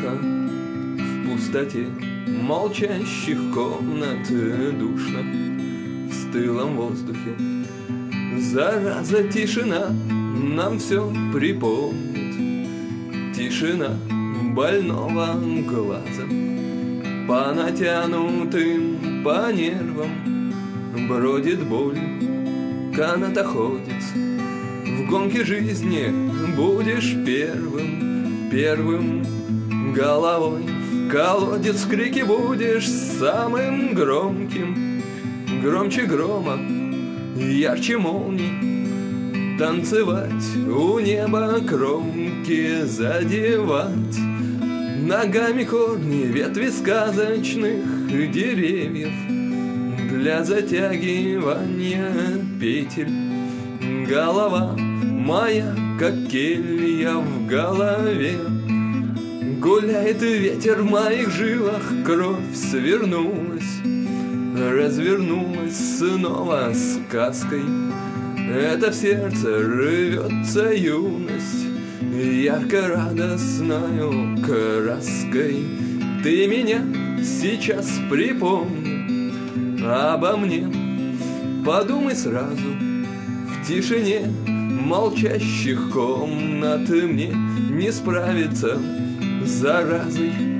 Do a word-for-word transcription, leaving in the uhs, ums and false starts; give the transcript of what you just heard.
тихо в пустоте молчащих комнат, душно в стылом воздухе. Зараза, тишина нам все припомнит, тишина больного глаза. По натянутым, по нервам бродит боль, канатоходец. В гонке жизни будешь первым, первым головой. В колодец в крике будешь самым громким, громче грома, ярче молний. Танцевать у неба кромки, задевать ногами корни ветви сказочных деревьев для затягивания петель. Голова моя, как келья в голове, гуляет ветер в моих жилах, кровь свернулась, развернулась снова сказкой. Это в сердце рвется юность ярко-радостною краской. Ты меня сейчас припомни, обо мне подумай сразу. В тишине молчащих комнат мне не справиться с заразой